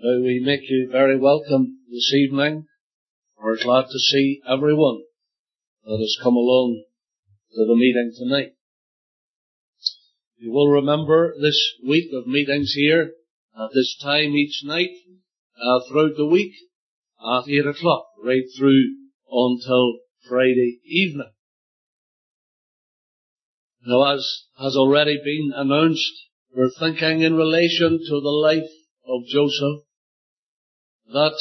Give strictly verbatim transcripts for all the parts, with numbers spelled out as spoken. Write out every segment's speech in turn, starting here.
Now we make you very welcome this evening. We're glad to see everyone that has come along to the meeting tonight. You will remember this week of meetings here at this time each night uh, throughout the week at eight o'clock, right through until Friday evening. Now, as has already been announced, we're thinking in relation to the life of Joseph, that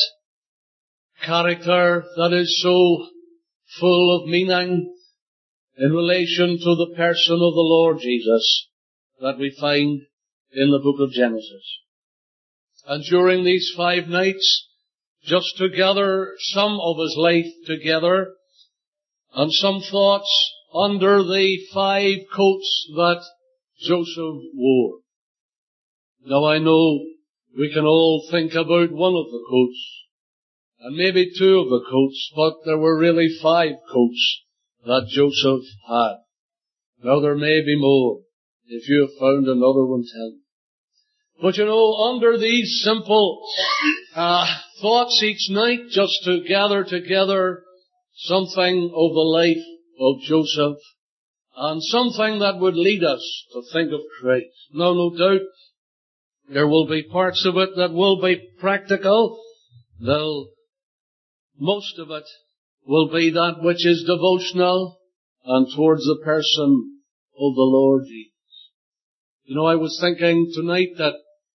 character that is so full of meaning in relation to the person of the Lord Jesus that we find in the book of Genesis. And during these five nights, just to gather some of his life together and some thoughts under the five coats that Joseph wore. Now I know we can all think about one of the coats, and maybe two of the coats, but there were really five coats that Joseph had. Now there may be more. If you have found another one, tell me. But you know, under these simple uh, thoughts each night, just to gather together something of the life of Joseph, and something that would lead us to think of Christ. Now, no doubt, there will be parts of it that will be practical. They'll, most of it will be that which is devotional and towards the person of the Lord Jesus. You know, I was thinking tonight that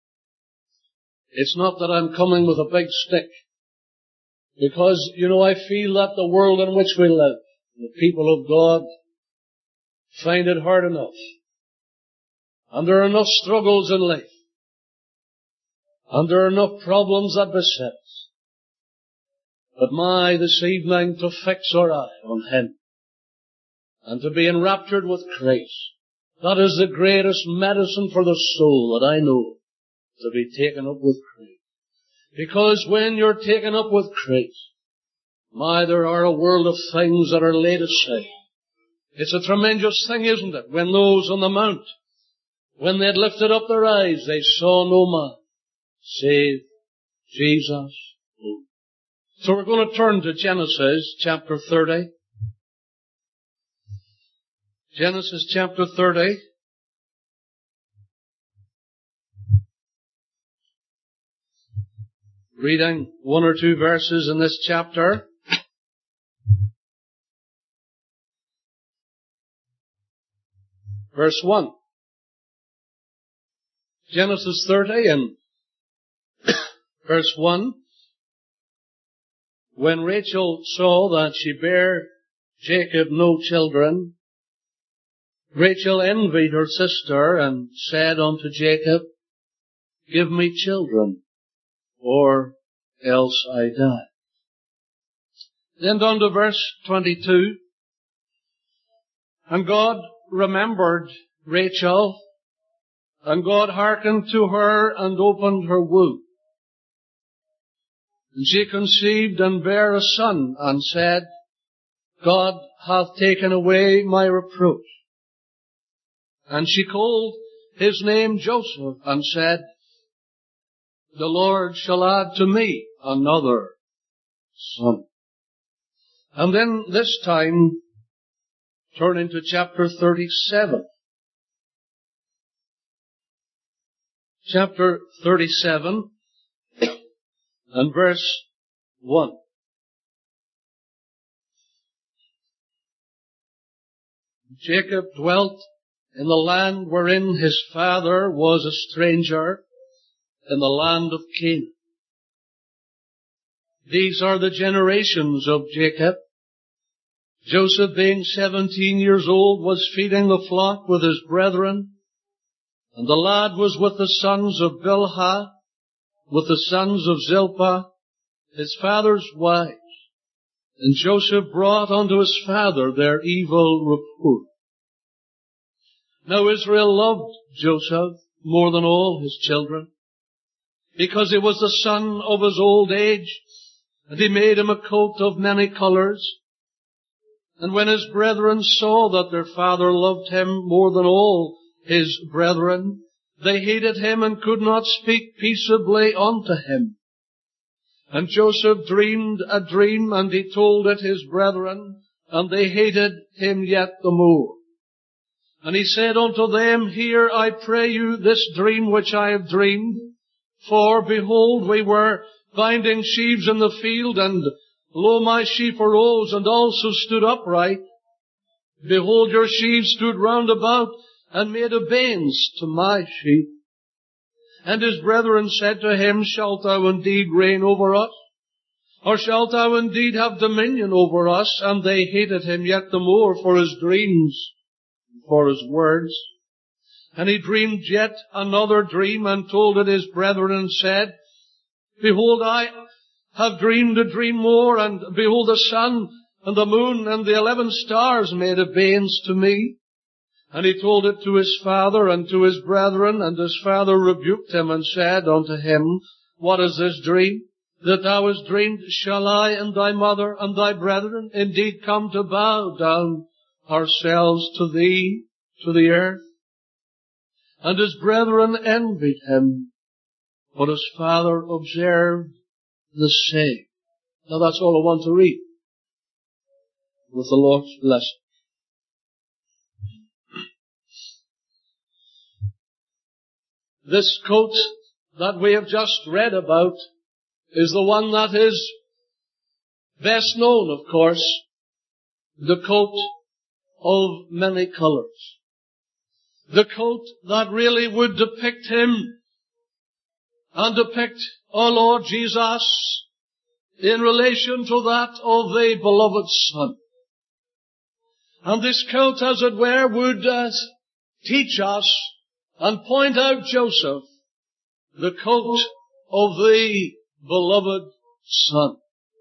it's not that I'm coming with a big stick, because, you know, I feel that the world in which we live, the people of God, find it hard enough. And there are enough struggles in life. And there are enough problems that beset us. But my, this evening, to fix our eye on Him and to be enraptured with Christ, that is the greatest medicine for the soul that I know, to be taken up with Christ. Because when you're taken up with Christ, my, there are a world of things that are laid aside. It's a tremendous thing, isn't it? When those on the mount, when they had lifted up their eyes, they saw no man save Jesus alone. So we're going to turn to Genesis chapter thirty. Genesis chapter thirty. Reading one or two verses in this chapter. Verse one. Genesis thirty and verse one. When Rachel saw that she bare Jacob no children, Rachel envied her sister and said unto Jacob, Give me children, or else I die. Then down to verse twenty-two. And God remembered Rachel, and God hearkened to her and opened her womb. And she conceived and bare a son, and said, God hath taken away my reproach. And she called his name Joseph, and said, The Lord shall add to me another son. And then this time, turn into chapter thirty-seven. Chapter thirty-seven and verse one. Jacob dwelt in the land wherein his father was a stranger, in the land of Canaan. These are the generations of Jacob. Joseph, being seventeen years old, was feeding the flock with his brethren, and the lad was with the sons of Bilhah, with the sons of Zilpah, his father's wives. And Joseph brought unto his father their evil report. Now Israel loved Joseph more than all his children, because he was the son of his old age, and he made him a coat of many colors. And when his brethren saw that their father loved him more than all his brethren, they hated him and could not speak peaceably unto him. And Joseph dreamed a dream, and he told it his brethren, and they hated him yet the more. And he said unto them, Hear, I pray you, this dream which I have dreamed. For, behold, we were binding sheaves in the field, and lo, my sheep arose, and also stood upright. Behold, your sheaves stood round about, and made obeisance to my sheep. And his brethren said to him, Shalt thou indeed reign over us? Or shalt thou indeed have dominion over us? And they hated him yet the more for his dreams, for his words. And he dreamed yet another dream, and told it his brethren, and said, Behold, I have dreamed a dream more, and behold, the sun and the moon and the eleven stars made obeisance to me. And he told it to his father and to his brethren, and his father rebuked him and said unto him, What is this dream that thou hast dreamed? Shall I and thy mother and thy brethren indeed come to bow down ourselves to thee, to the earth? And his brethren envied him, but his father observed the same. Now that's all I want to read, with the Lord's blessing. This coat that we have just read about is the one that is best known, of course, the coat of many colors. The coat that really would depict him and depict our Lord Jesus in relation to that of the beloved Son. And this coat, as it were, would uh, teach us and point out Joseph, the coat of the beloved Son.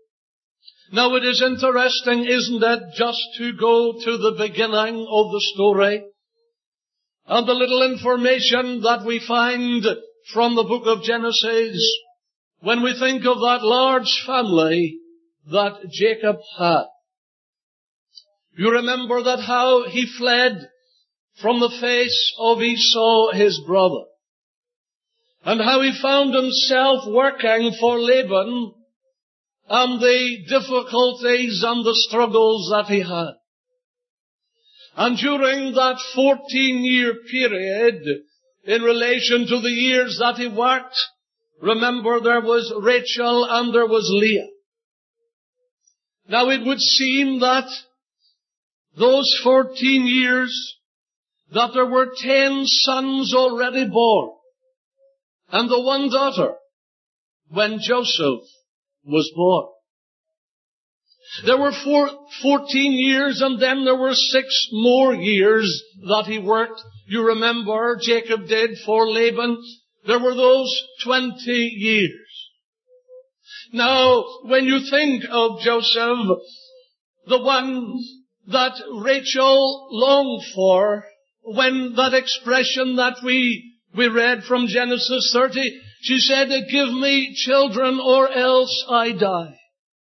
Now it is interesting, isn't it, just to go to the beginning of the story and the little information that we find from the book of Genesis when we think of that large family that Jacob had. You remember that how he fled from the face of Esau, his brother, and how he found himself working for Laban, and the difficulties and the struggles that he had. And during that fourteen-year period, in relation to the years that he worked, remember there was Rachel and there was Leah. Now it would seem that those fourteen years, that there were ten sons already born, and the one daughter, when Joseph was born. There were four, fourteen years, and then there were six more years that he worked. You remember Jacob did for Laban. There were those twenty years. Now, when you think of Joseph, the one that Rachel longed for, when that expression that we, we read from Genesis thirty, she said, Give me children or else I die.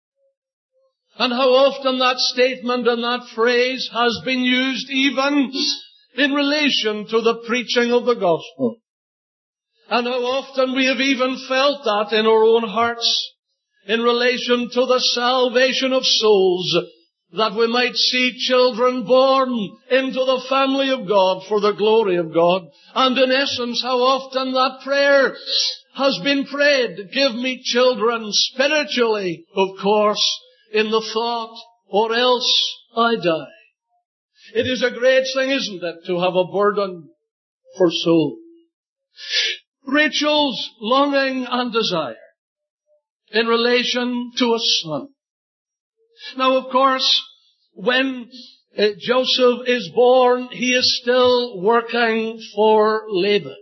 And how often that statement and that phrase has been used even in relation to the preaching of the gospel. And how often we have even felt that in our own hearts in relation to the salvation of souls, that we might see children born into the family of God for the glory of God. And in essence, how often that prayer has been prayed, give me children spiritually, of course, in the thought, or else I die. It is a great thing, isn't it, to have a burden for soul. Rachel's longing and desire in relation to a son. Now, of course, when uh, Joseph is born, he is still working for Laban.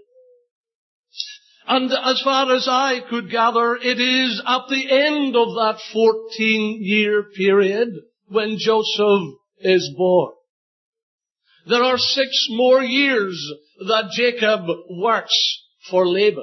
And as far as I could gather, it is at the end of that fourteen-year period when Joseph is born. There are six more years that Jacob works for Laban.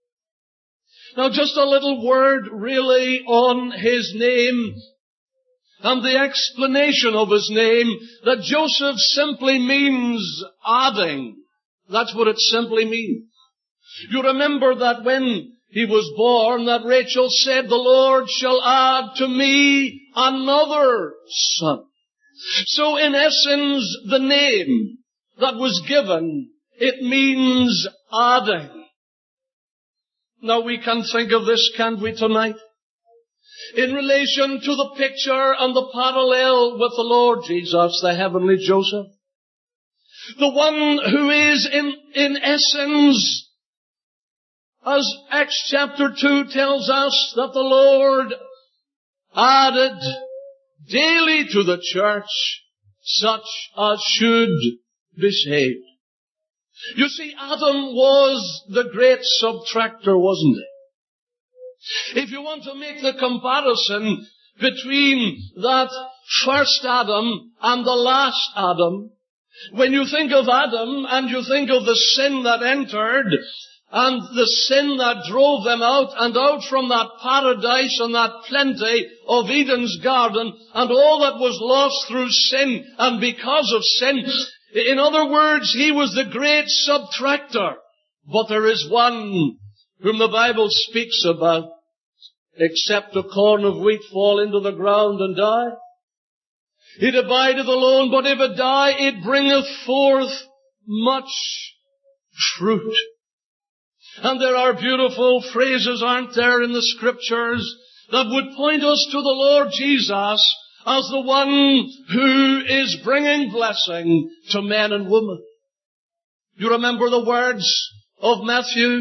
Now, just a little word really on his name and the explanation of his name, that Joseph simply means adding. That's what it simply means. You remember that when he was born, that Rachel said, the Lord shall add to me another son. So in essence, the name that was given, it means adding. Now we can think of this, can't we, tonight? In relation to the picture and the parallel with the Lord Jesus, the heavenly Joseph. The one who is in, in essence, as Acts chapter two tells us, that the Lord added daily to the church such as should be saved. You see, Adam was the great subtractor, wasn't he? If you want to make the comparison between that first Adam and the last Adam, when you think of Adam and you think of the sin that entered and the sin that drove them out and out from that paradise and that plenty of Eden's garden and all that was lost through sin and because of sin, in other words, he was the great subtractor. But there is one whom the Bible speaks about. Except a corn of wheat fall into the ground and die, it abideth alone, but if it die, it bringeth forth much fruit. And there are beautiful phrases, aren't there, in the Scriptures that would point us to the Lord Jesus as the one who is bringing blessing to men and women. You remember the words of Matthew?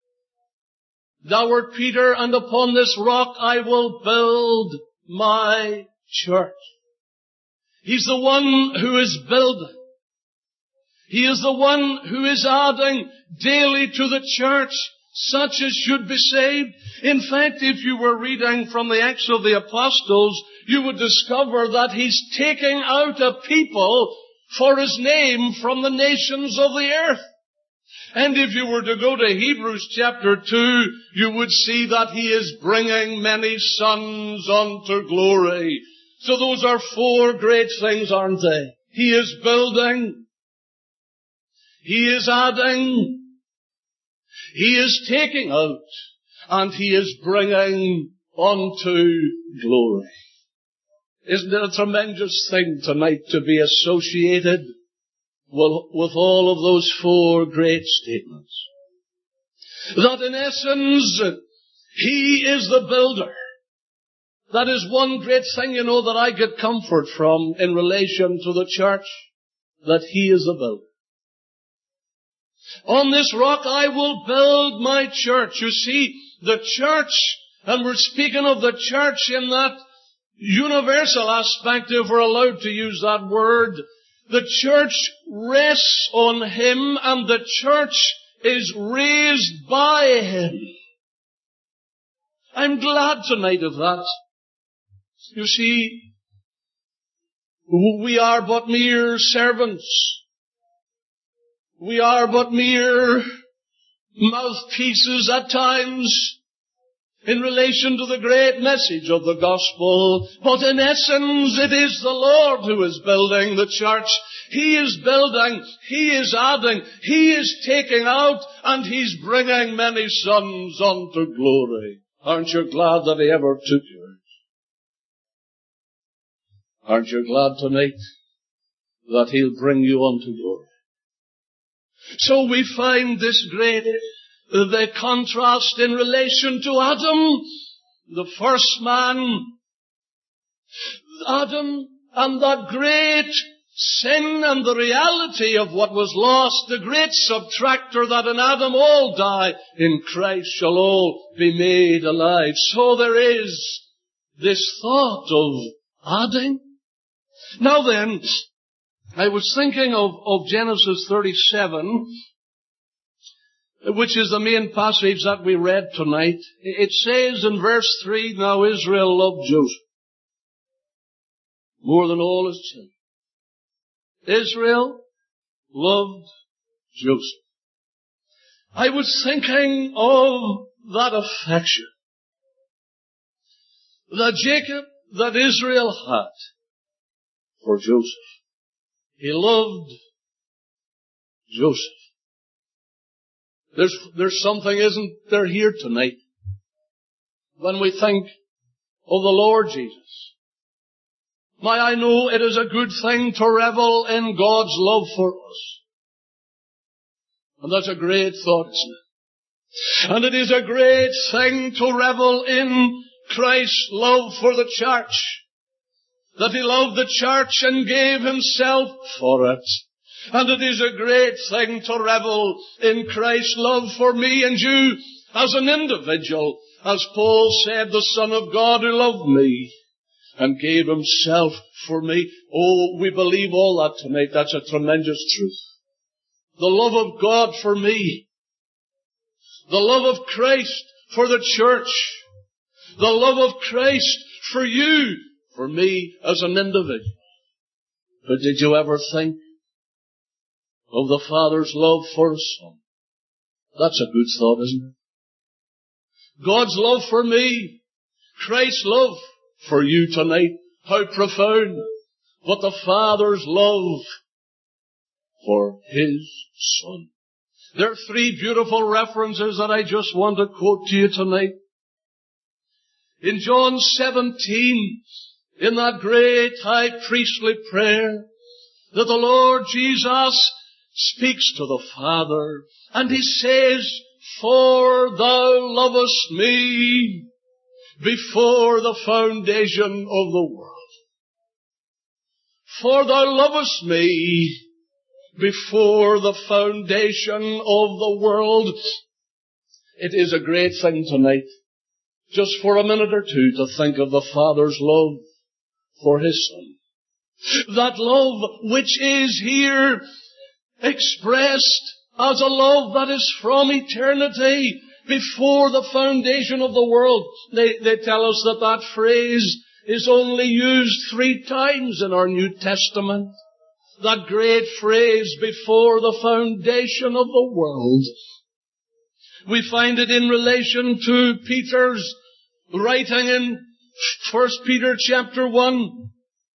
Thou art Peter, and upon this rock I will build my church. He's the one who is building. He is the one who is adding daily to the church such as should be saved. In fact, if you were reading from the Acts of the Apostles, you would discover that he's taking out a people for his name from the nations of the earth. And if you were to go to Hebrews chapter two, you would see that he is bringing many sons unto glory. So those are four great things, aren't they? He is building. He is adding. He is taking out. And he is bringing unto glory. Isn't it a tremendous thing tonight to be associated Well, with all of those four great statements? That in essence, he is the builder. That is one great thing, you know, that I get comfort from in relation to the church, that he is the builder. On this rock I will build my church. You see, the church, and we're speaking of the church in that universal aspect, if we're allowed to use that word. The church rests on him, and the church is raised by him. I'm glad tonight of that. You see, we are but mere servants. We are but mere mouthpieces at times in relation to the great message of the gospel. But in essence, it is the Lord who is building the church. He is building, He is adding, He is taking out, and He's bringing many sons unto glory. Aren't you glad that He ever took yours? Aren't you glad tonight that He'll bring you unto glory? So we find this great the contrast in relation to Adam, the first man. Adam and that great sin and the reality of what was lost, the great subtractor that in Adam all die, in Christ shall all be made alive. So there is this thought of adding. Now then, I was thinking of, of Genesis thirty-seven, which is the main passage that we read tonight. It says in verse three, now Israel loved Joseph more than all his children. Israel loved Joseph. I was thinking of that affection that Jacob, that Israel had for Joseph. He loved Joseph. There's, there's something, isn't there, here tonight when we think of the Lord Jesus. My, I know it is a good thing to revel in God's love for us. And that's a great thought, isn't it? And it is a great thing to revel in Christ's love for the church. That He loved the church and gave Himself for it. And it is a great thing to revel in Christ's love for me and you as an individual. As Paul said, the Son of God who loved me and gave Himself for me. Oh, we believe all that tonight. That's a tremendous truth. The love of God for me. The love of Christ for the church. The love of Christ for you, for me as an individual. But did you ever think of the Father's love for His Son? That's a good thought, isn't it? God's love for me. Christ's love for you tonight. How profound. But the Father's love for His Son. There are three beautiful references that I just want to quote to you tonight. In John seventeen, in that great high priestly prayer, that the Lord Jesus speaks to the Father, and He says, For Thou lovest me before the foundation of the world. For Thou lovest me before the foundation of the world. It is a great thing tonight, just for a minute or two, to think of the Father's love for His Son. That love which is here expressed as a love that is from eternity, before the foundation of the world. They, they tell us that that phrase is only used three times in our New Testament. That great phrase, before the foundation of the world. We find it in relation to Peter's writing in First Peter chapter one.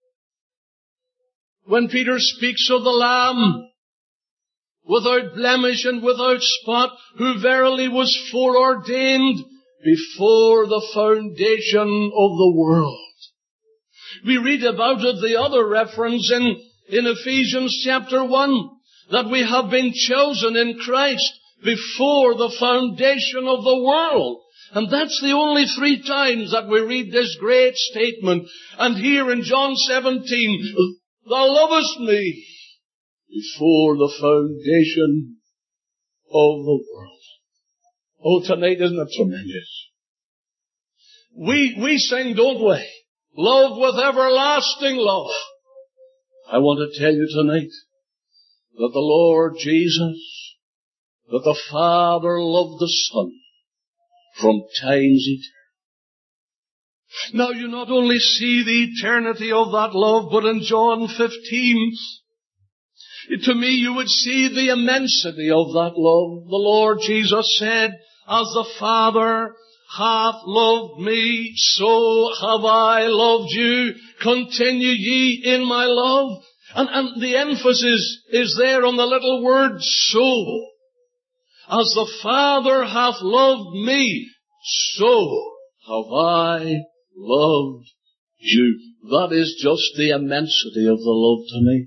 When Peter speaks of the Lamb, without blemish and without spot, who verily was foreordained before the foundation of the world. We read about it, the other reference in, in Ephesians chapter one, that we have been chosen in Christ before the foundation of the world. And that's the only three times that we read this great statement. And here in John seventeen, Thou lovest me before the foundation of the world. Oh, tonight, isn't it tremendous? We, we sing, don't we? Love with everlasting love. I want to tell you tonight that the Lord Jesus, that the Father loved the Son from times eternal. Now you not only see the eternity of that love, but in John fifteen, to me you would see the immensity of that love. The Lord Jesus said, As the Father hath loved me, so have I loved you. Continue ye in my love. And, and the emphasis is there on the little word so. As the Father hath loved me, so have I loved you. That is just the immensity of the love to me.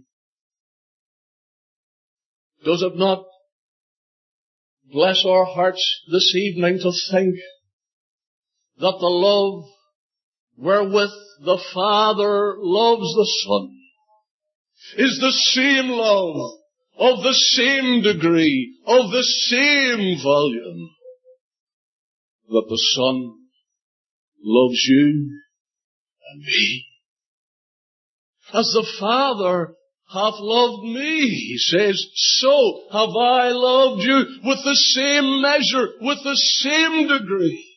Does it not bless our hearts this evening to think that the love wherewith the Father loves the Son is the same love, of the same degree, of the same volume, that the Son loves you and me? As the Father hath loved me, He says, so have I loved you, with the same measure, with the same degree.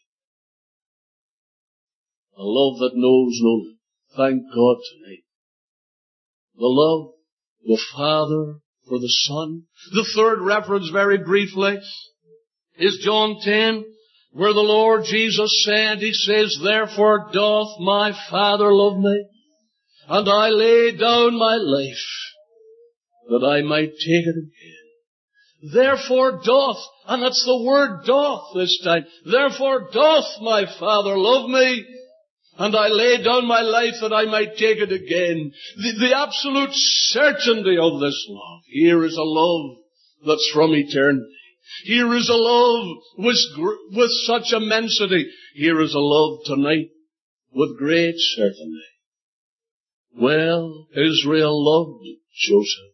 A love that knows no limit. Thank God tonight. The love, the Father for the Son. The third reference, very briefly, is John ten, where the Lord Jesus said, He says, Therefore doth my Father love me, and I lay down my life, that I might take it again. Therefore doth, and it's the word doth this time, therefore doth my Father love me, and I lay down my life that I might take it again. The, the absolute certainty of this love. Here is a love that's from eternity. Here is a love with, with such immensity. Here is a love tonight with great certainty. Well, Israel loved Joseph.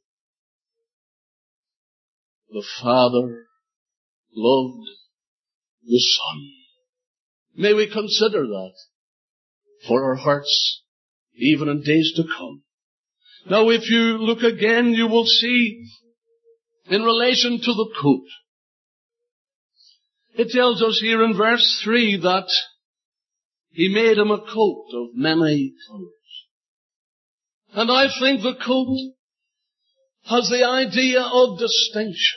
The Father loved the Son. May we consider that for our hearts, even in days to come. Now, if you look again, you will see, in relation to the coat, it tells us here in verse three that he made him a coat of many colors. And I think the coat has the idea of distinction.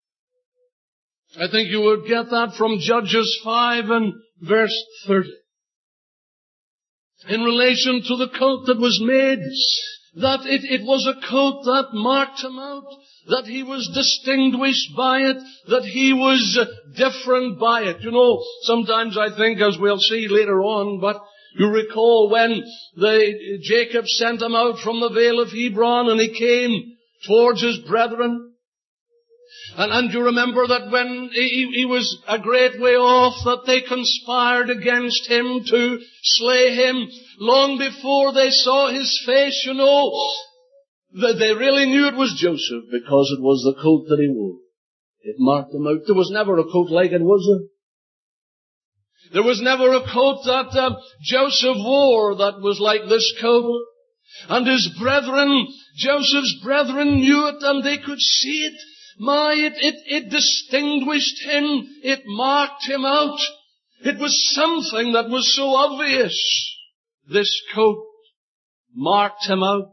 I think you would get that from Judges five and verse thirty. In relation to the coat that was made, that it, it was a coat that marked him out, that he was distinguished by it, that he was uh, different by it. You know, sometimes I think, as we'll see later on, but you recall when the, Jacob sent him out from the vale of Hebron and he came towards his brethren. And, and you remember that when he, he was a great way off, that they conspired against him to slay him. Long before they saw his face, you know, that they really knew it was Joseph because it was the coat that he wore. It marked him out. There was never a coat like it, was there? There was never a coat that uh, Joseph wore that was like this coat. And his brethren, Joseph's brethren knew it and they could see it. My, it, it, it distinguished him. It marked him out. It was something that was so obvious. This coat marked him out.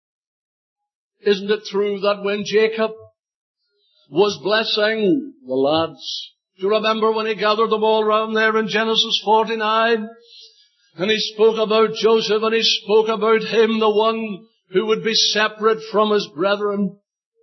Isn't it true that when Jacob was blessing the lads, do you remember when he gathered them all round there in Genesis forty-nine? And he spoke about Joseph and he spoke about him, the one who would be separate from his brethren.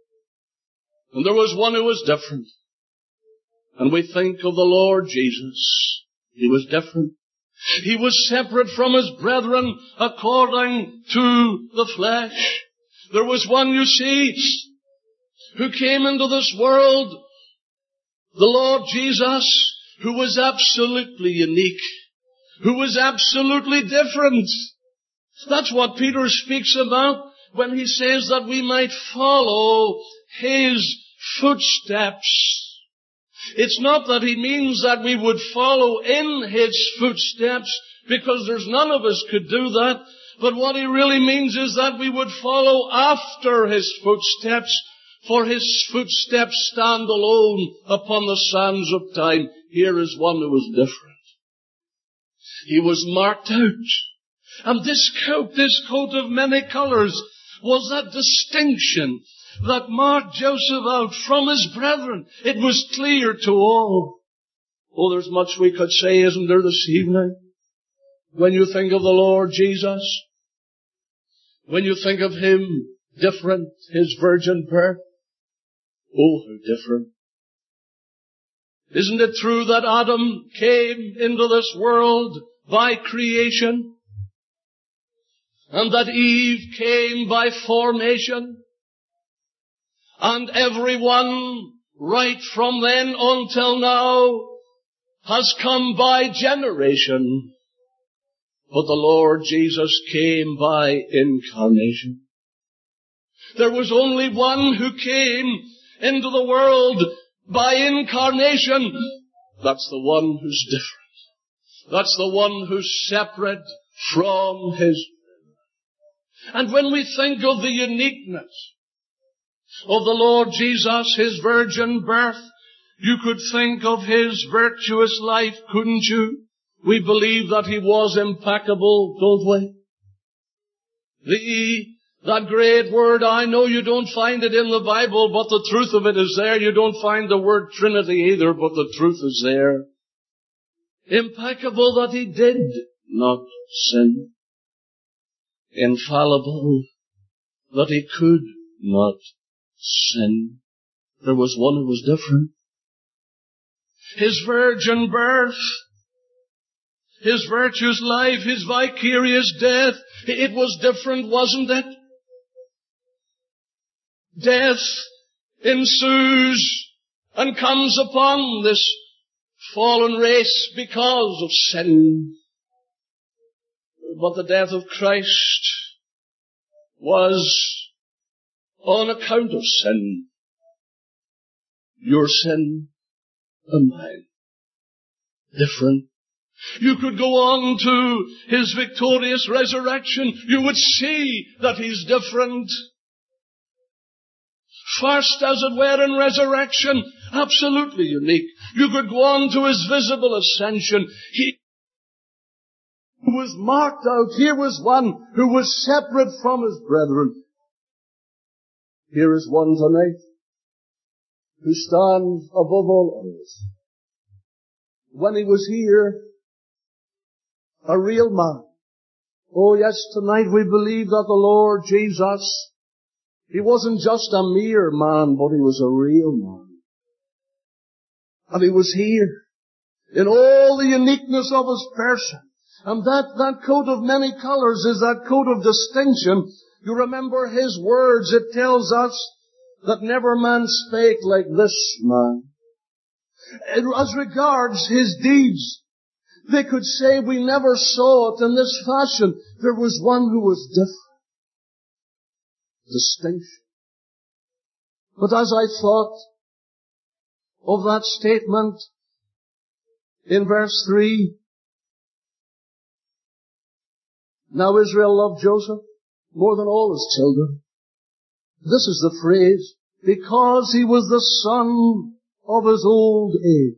And there was one who was different. And we think of the Lord Jesus. He was different. He was separate from his brethren according to the flesh. There was one, you see, who came into this world, the Lord Jesus, who was absolutely unique, who was absolutely different. That's what Peter speaks about when he says that we might follow his footsteps. It's not that he means that we would follow in his footsteps, because there's none of us could do that. But what he really means is that we would follow after his footsteps, for his footsteps stand alone upon the sands of time. Here is one who was different. He was marked out. And this coat, this coat of many colors, was that distinction that marked Joseph out from his brethren. It was clear to all. Oh, there's much we could say, isn't there, this evening? When you think of the Lord Jesus, when you think of him different, his virgin birth, oh, how different. Isn't it true that Adam came into this world by creation, and that Eve came by formation, and everyone right from then until now has come by generation? But the Lord Jesus came by incarnation. There was only one who came into the world by incarnation. That's the one who's different. That's the one who's separate from his. And when we think of the uniqueness of the Lord Jesus, his virgin birth, you could think of his virtuous life, couldn't you? We believe that he was impeccable, don't we? The, that great word, I know you don't find it in the Bible, but the truth of it is there. You don't find the word Trinity either, but the truth is there. Impeccable, that he did not sin. Infallible, that he could not sin. there was one who was different. His virgin birth, His virtuous life, His vicarious death, it was different, wasn't it? Death ensues and comes upon this fallen race because of sin. But the death of Christ was on account of sin. Your sin and mine. Different. You could go on to His victorious resurrection. You would see that He's different. First, as it were, in resurrection, absolutely unique. You could go on to His visible ascension. He was marked out. Here was one who was separate from His brethren. Here is one tonight who stands above all others. When He was here, a real man. Oh yes, tonight we believe that the Lord Jesus, He wasn't just a mere man, but He was a real man. And He was here in all the uniqueness of His person. And that, that coat of many colors is that coat of distinction. You remember His words. It tells us that never man spake like this man. As regards His deeds, they could say we never saw it in this fashion. There was one who was different. Distinction. But as I thought of that statement in verse three, now Israel loved Joseph more than all his children. This is the phrase, because he was the son of his old age.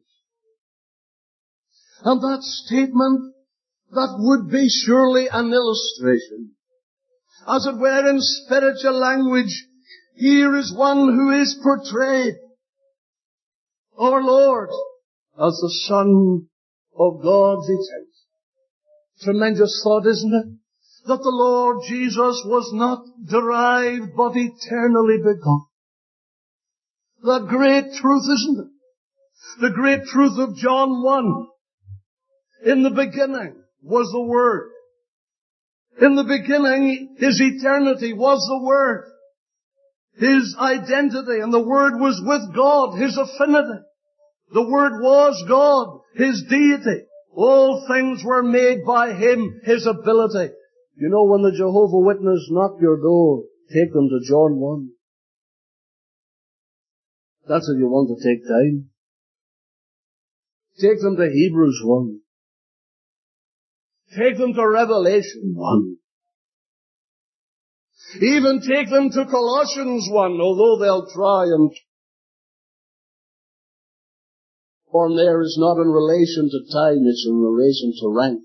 And that statement, that would be surely an illustration. As it were in spiritual language, here is one who is portrayed, our Lord, as the Son of God's eternity. Tremendous thought, isn't it? That the Lord Jesus was not derived, but eternally begotten. That great truth, isn't it? The great truth of John one. In the beginning was the Word. In the beginning, His eternity was the Word. His identity, and the Word was with God, His affinity. The Word was God, His deity. All things were made by Him, His ability. You know, when the Jehovah Witness knock your door, take them to John one. That's if you want to take time. Take them to Hebrews one. Take them to Revelation one. Even take them to Colossians one, although they'll try and form there is not in relation to time, it's in relation to rank.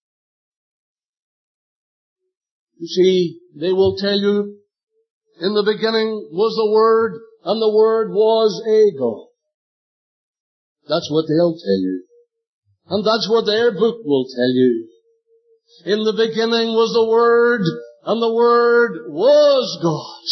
You see, they will tell you, in the beginning was the Word, and the Word was a God. That's what they'll tell you. And that's what their book will tell you. In the beginning was the Word, and the Word was God.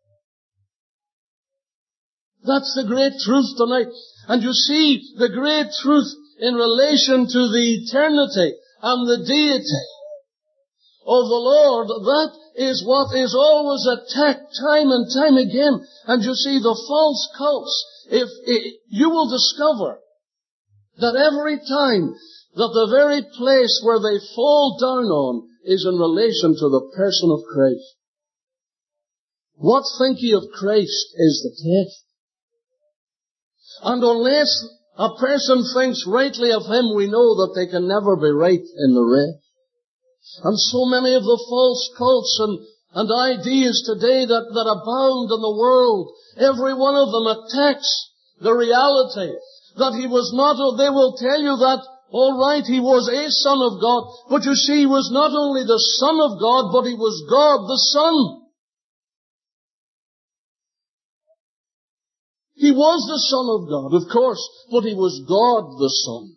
That's the great truth tonight. And you see, the great truth in relation to the eternity and the deity of the Lord, that is what is always attacked time and time again. And you see, the false cults, if, if you will discover that every time that the very place where they fall down on is in relation to the person of Christ. What think ye of Christ is the test. And unless a person thinks rightly of Him, we know that they can never be right in the rest. And so many of the false cults and, and ideas today that, that abound in the world, every one of them attacks the reality that He was not, they will tell you that, all right, He was a Son of God, but you see, He was not only the Son of God, but He was God the Son. He was the Son of God, of course, but He was God the Son.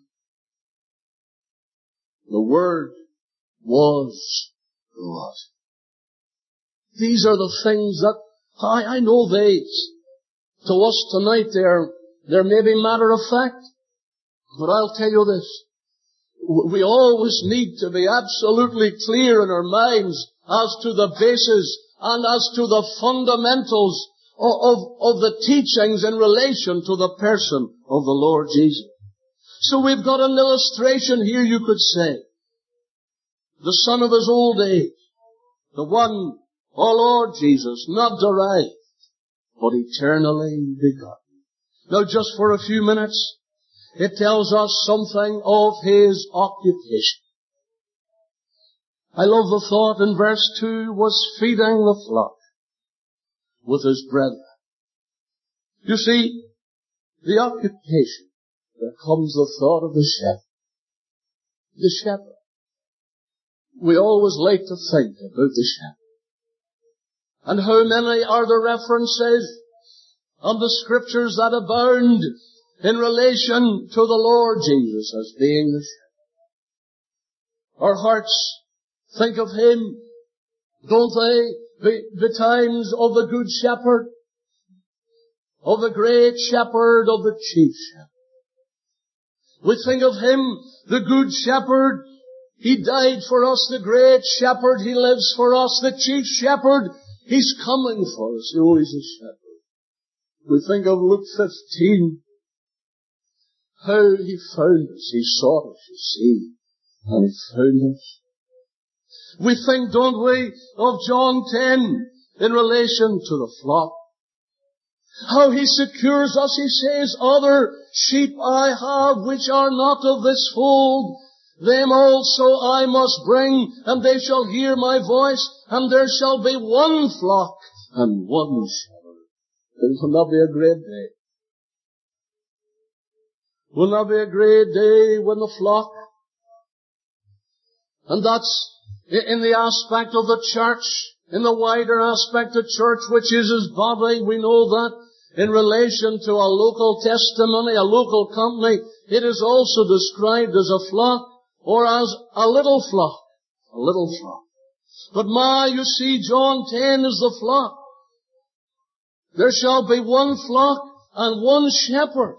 The Word was God. These are the things that, I, I know they, To us tonight, they're, they're maybe matter of fact. But I'll tell you this. We always need to be absolutely clear in our minds as to the basis and as to the fundamentals of, of, of the teachings in relation to the person of the Lord Jesus. So we've got an illustration here, you could say. The son of his old age. The one, oh Lord Jesus, not derived, but eternally begotten. Now just for a few minutes, it tells us something of his occupation. I love the thought in verse two, was feeding the flock with his brethren. You see, the occupation, there comes the thought of the shepherd. The shepherd. We always like to think about the shepherd. And how many are the references of the scriptures that abound in relation to the Lord Jesus as being the shepherd. Our hearts think of him, don't they? The, the times of the good shepherd, of the great shepherd, of the chief shepherd. We think of him, the good shepherd. He died for us, the great shepherd. He lives for us, the chief shepherd. He's coming for us. Oh, he's a shepherd. We think of Luke fifteen. How he found us. He sought us, you see, and he found us. We think, don't we, of John ten in relation to the flock. How he secures us. He says, other sheep I have which are not of this fold. Them also I must bring, and they shall hear my voice, and there shall be one flock and one shepherd. It will not be a great day. Will not be a great day when the flock, and that's in the aspect of the church, in the wider aspect of church, which is his body. We know that in relation to a local testimony, a local company, it is also described as a flock or as a little flock. A little flock. But my, you see, John ten is the flock. There shall be one flock and one shepherd.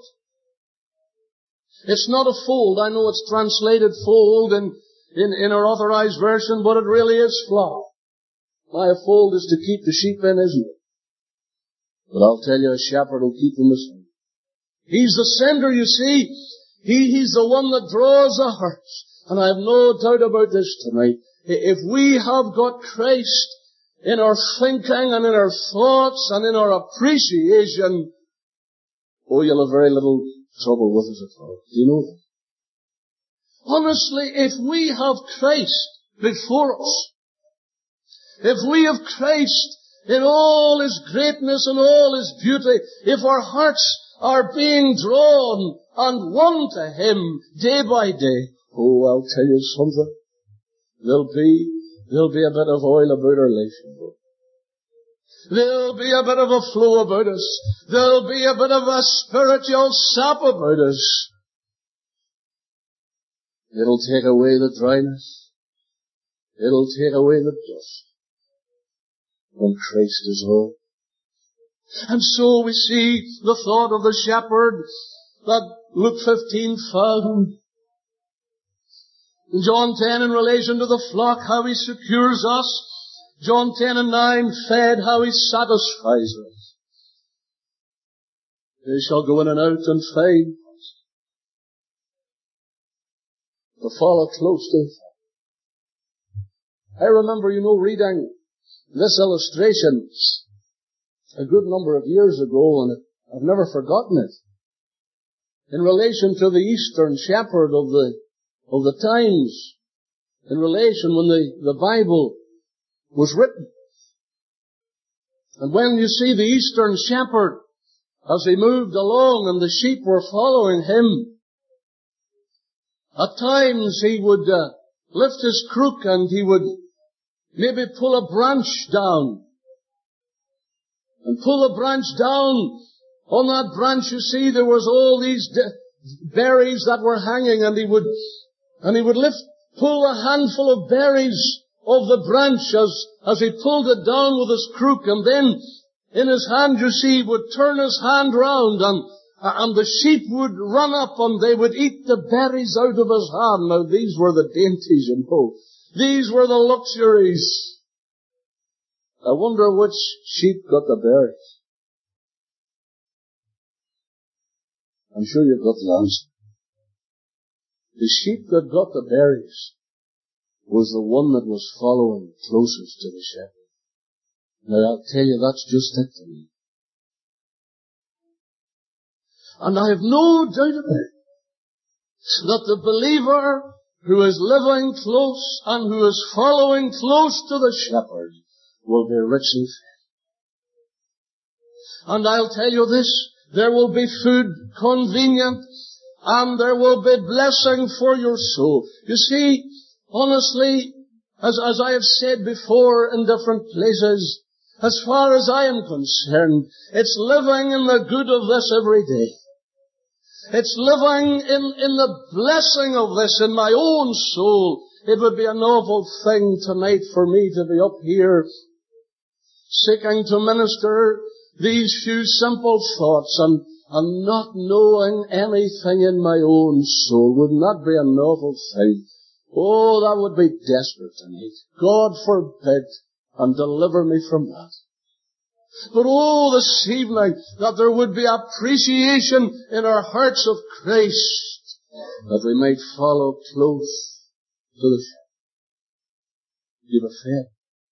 It's not a fold. I know it's translated fold in, in, in our authorized version, but it really is flock. My, a fold is to keep the sheep in, isn't it? But I'll tell you, a shepherd will keep them the same. He's the sender, you see. He, he's the one that draws the hearts. And I have no doubt about this tonight. If we have got Christ in our thinking and in our thoughts and in our appreciation, oh, you'll have very little trouble with us at all. Do you know that? Honestly, if we have Christ before us, if we have Christ in all his greatness and all his beauty, if our hearts are being drawn and won to him day by day, oh, I'll tell you something. There'll be, there'll be a bit of oil about our relationship. There'll be a bit of a flow about us. There'll be a bit of a spiritual sap about us. It'll take away the dryness. It'll take away the dust. When Christ is all. And so we see the thought of the shepherd that Luke fifteen found. John ten in relation to the flock, how he secures us. John ten and nine, fed, how he satisfies us. They shall go in and out and find to follow close to him. I remember, you know, reading this illustration a good number of years ago, and I've never forgotten it. In relation to the eastern shepherd of the of the times, in relation when the, the Bible was written. And when you see the eastern shepherd, as he moved along and the sheep were following him, at times he would uh, lift his crook and he would maybe pull a branch down. And pull a branch down. On that branch, you see, there was all these de- berries that were hanging, and he would, and he would lift, pull a handful of berries of the branch as, as he pulled it down with his crook, and then in his hand, you see, would turn his hand round, and, and the sheep would run up and they would eat the berries out of his hand. Now, these were the dainties, you know. These were the luxuries. I wonder which sheep got the berries. I'm sure you've got the answer. The sheep that got the berries was the one that was following closest to the shepherd. Now, I'll tell you, that's just it to me. And I have no doubt about it, that the believer who is living close and who is following close to the shepherd will be richly fed. And I'll tell you this, there will be food convenient, and there will be blessing for your soul. You see, honestly, as, as I have said before in different places, as far as I am concerned, it's living in the good of this every day. It's living in, in the blessing of this in my own soul. It would be an awful thing tonight for me to be up here seeking to minister these few simple thoughts and, and not knowing anything in my own soul. Wouldn't that be an awful thing? Oh, that would be desperate tonight. God forbid, and deliver me from that. But oh, this evening, that there would be appreciation in our hearts of Christ, that we might follow close to the shepherd. You be fed.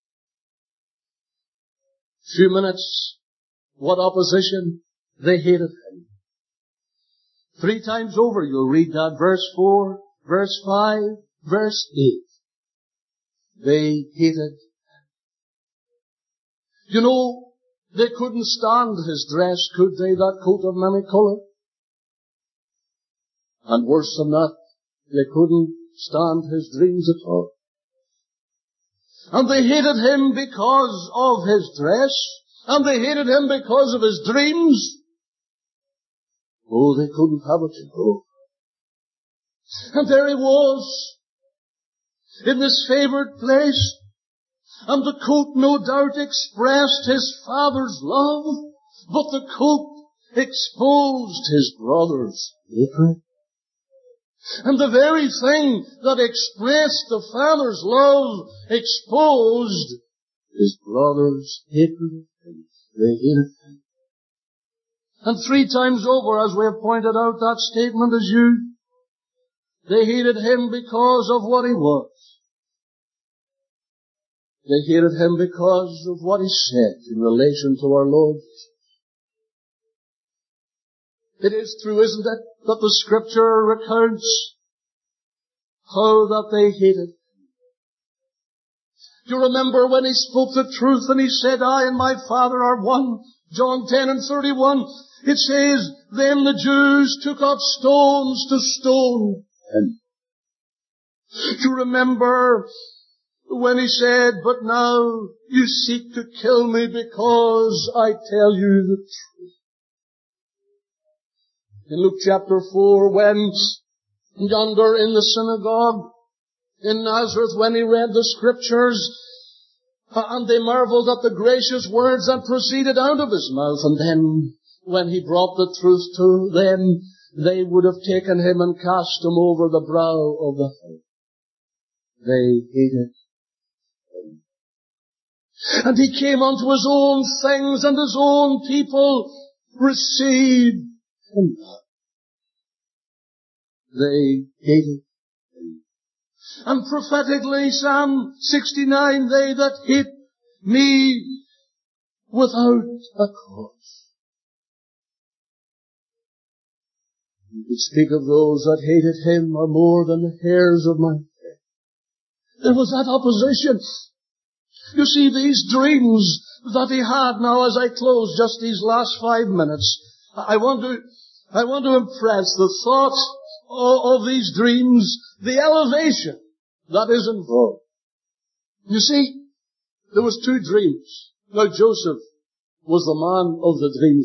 Few minutes. What opposition? They hated him. Three times over you'll read that. Verse four, verse five, verse eight. They hated him. You know, they couldn't stand his dress, could they, that coat of many colour? And worse than that, they couldn't stand his dreams at all. And they hated him because of his dress, and they hated him because of his dreams. Oh, they couldn't have it, you know. And there he was, in this favoured place, and the coat no doubt expressed his father's love, but the coat exposed his brother's hatred. And the very thing that expressed the father's love exposed his brother's hatred. They hated him. And three times over, as we have pointed out, that statement is used. They hated him because of what he was. They hated him because of what he said in relation to our Lord. It is true, isn't it, that the Scripture recounts how that they hated him. Do you remember when he spoke the truth and he said, I and my Father are one? John ten and thirty-one. It says, then the Jews took up stones to stone him. Do you remember when he said, but now you seek to kill me because I tell you the truth? In Luke chapter four, when yonder in the synagogue in Nazareth, when he read the Scriptures, and they marveled at the gracious words that proceeded out of his mouth, and then when he brought the truth to them, they would have taken him and cast him over the brow of the hill. They hated him. And he came unto his own things, and his own people received him not. They hated him. And prophetically, Psalm sixty-nine, they that hate me without a cause. You could speak of those that hated him are more than the hairs of my head. There was that opposition. You see, these dreams that he had now, as I close just these last five minutes, I want to, I want to impress the thought of, of these dreams, the elevation that is involved. You see, there was two dreams. Now Joseph was the man of the dreams.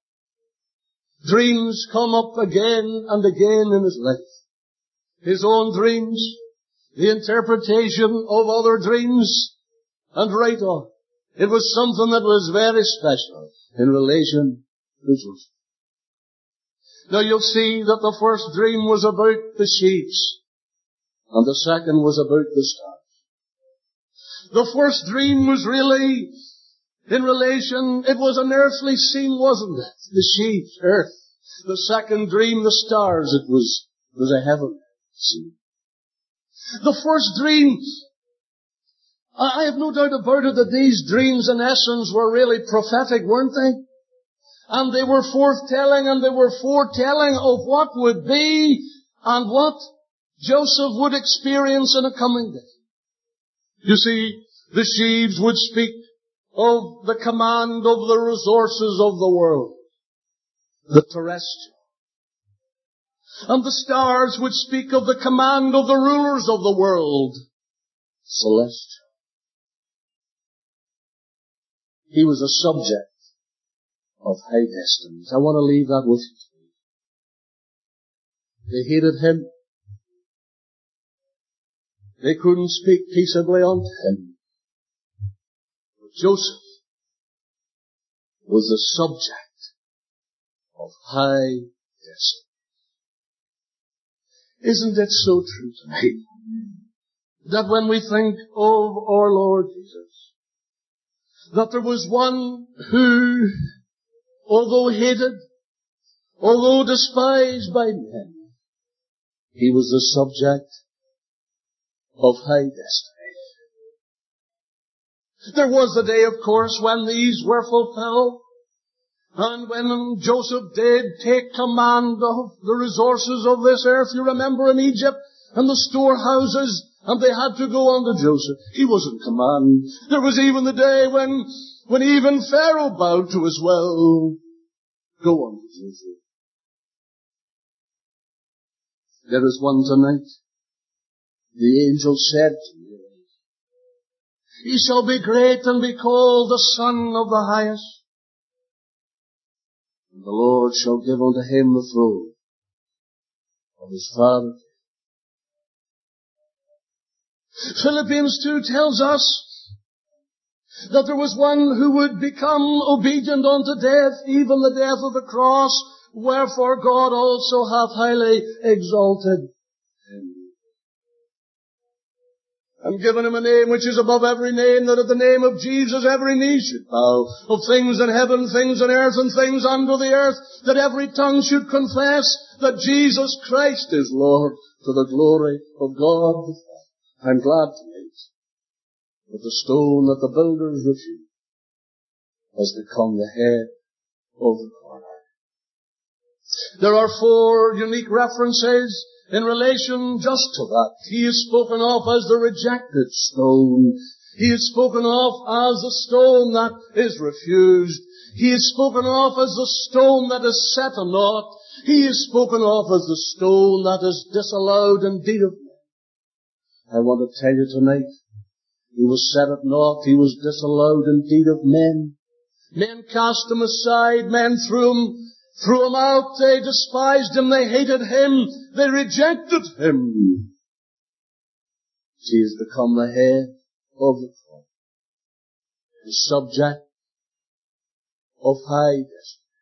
Dreams come up again and again in his life. His own dreams, the interpretation of other dreams, and right on. It was something that was very special in relation to Joseph. Now you'll see that the first dream was about the sheaves, and the second was about the stars. The first dream was really in relation, it was an earthly scene, wasn't it? The sheaves, earth. The second dream, the stars, it was, it was a heavenly scene. The first dream, I have no doubt about it that these dreams in essence were really prophetic, weren't they? And they were foretelling, and they were foretelling of what would be and what Joseph would experience in a coming day. You see, the sheaves would speak of the command of the resources of the world, the terrestrial. And the stars would speak of the command of the rulers of the world, celestial. He was a subject of high destinies. I want to leave that with you. They hated him. They couldn't speak peaceably unto him. But Joseph was the subject of high destiny. Isn't it so true tonight that when we think of our Lord Jesus, that there was one who, although hated, although despised by men, he was the subject of high destiny. There was a day, of course, when these were fulfilled, and when Joseph did take command of the resources of this earth. You remember in Egypt, and the storehouses, and they had to go unto Joseph. He was in command. There was even the day when, when even Pharaoh bowed to his will. Go unto Joseph. There is one tonight. The angel said to me, he shall be great and be called the Son of the Highest. And the Lord shall give unto him the throne of his father. Philippians two tells us that there was one who would become obedient unto death, even the death of the cross, wherefore God also hath highly exalted him, and given him a name which is above every name, that at the name of Jesus every knee should bow, of things in heaven, things in earth, and things under the earth, that every tongue should confess that Jesus Christ is Lord, to the glory of God the Father. I'm glad tonight that the stone that the builders refused has become the head of the corner. There are four unique references in relation just to that. He is spoken of as the rejected stone. He is spoken of as the stone that is refused. He is spoken of as the stone that is set a naught. He is spoken of as the stone that is disallowed indeed of men. I want to tell you tonight, he was set at naught. He was disallowed indeed of men. Men cast him aside. Men threw him Threw him out, they despised him, they hated him, they rejected him. He has become the head of the throne, the subject of high destiny.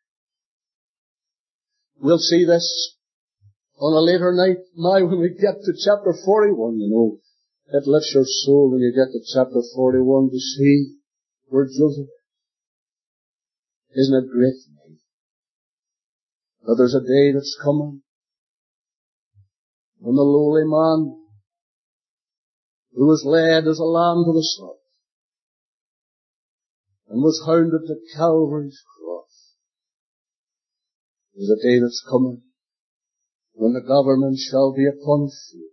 We'll see this on a later night. Now when we get to chapter forty-one, you know, it lifts your soul when you get to chapter forty-one to see where Joseph is. Isn't it great? But there's a day that's coming when the lowly man who was led as a lamb to the slaughter and was hounded to Calvary's cross, there's a day that's coming when the government shall be upon fear,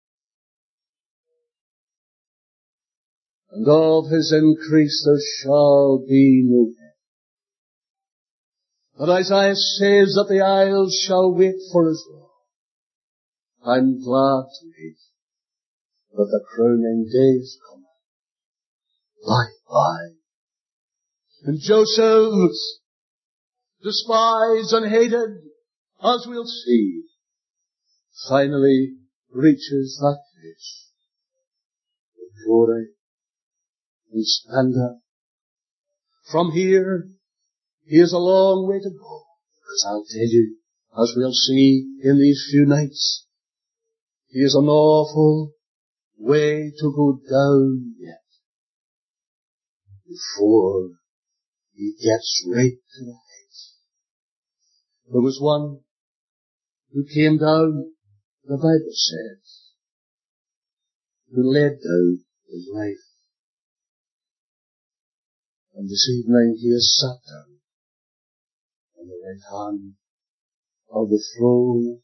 and of his increase there shall be no end. But Isaiah says that the isles shall wait for his law. I'm glad to hear that the crowning day is coming. Bye bye. And Joseph, despised and hated, as we'll see, finally reaches that place of glory and splendor From here, he has a long way to go. Because I'll tell you, as we'll see in these few nights, he has an awful way to go down yet before he gets right to the heights. There was one who came down, the Bible says, who laid down his life. And this evening he is sat down on the right hand of the throne.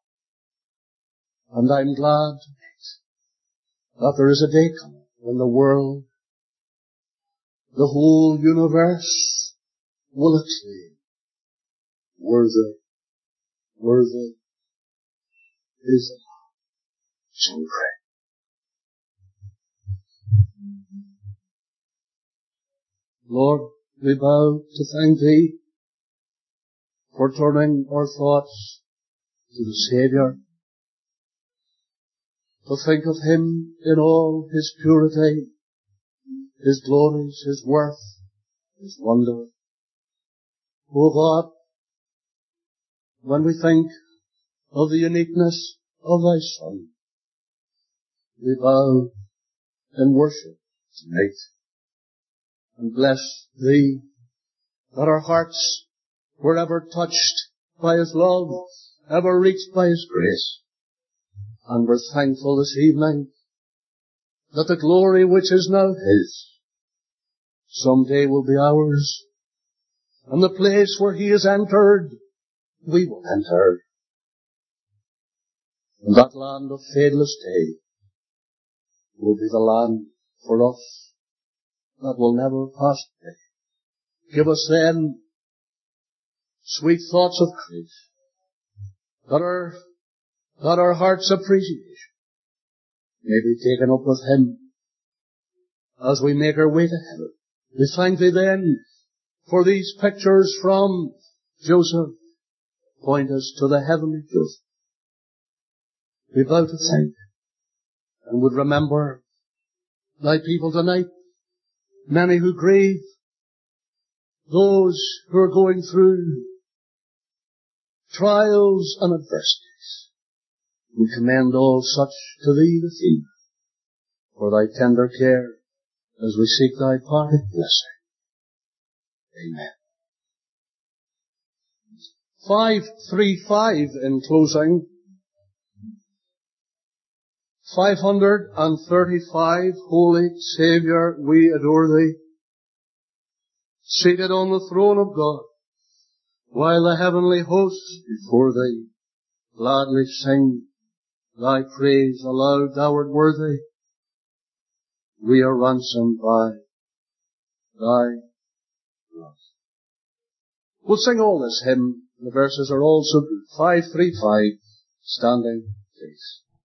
And I'm glad tonight that there is a day coming when the world, the whole universe, will acclaim, worthy, worthy is the Lamb. Shall we pray? Lord, we bow to thank Thee for turning our thoughts to the Saviour, to think of Him in all His purity, His glories, His worth, His wonder. O God, when we think of the uniqueness of Thy Son, we bow in worship tonight and bless Thee that our hearts were ever touched by His love, ever reached by His grace. And we're thankful this evening that the glory which is now His someday will be ours. And the place where He has entered, we will enter. And that land of fadeless day will be the land for us that will never pass away. Give us then sweet thoughts of grace, that our, that our heart's appreciation may be taken up with Him as we make our way to heaven. We thank Thee then for these pictures from Joseph. Point us to the heavenly Joseph. We bow to thank and would remember Thy people tonight, many who grieve, those who are going through trials and adversities. We commend all such to Thee this evening for Thy tender care as we seek Thy parted blessing. Amen. five thirty-five in closing. five hundred thirty-five, Holy Saviour, we adore Thee, seated on the throne of God, while the heavenly hosts before Thee gladly sing Thy praise aloud. Thou art worthy. We are ransomed by Thy blood. We'll sing all this hymn. The verses are all so good. five thirty-five, standing, please.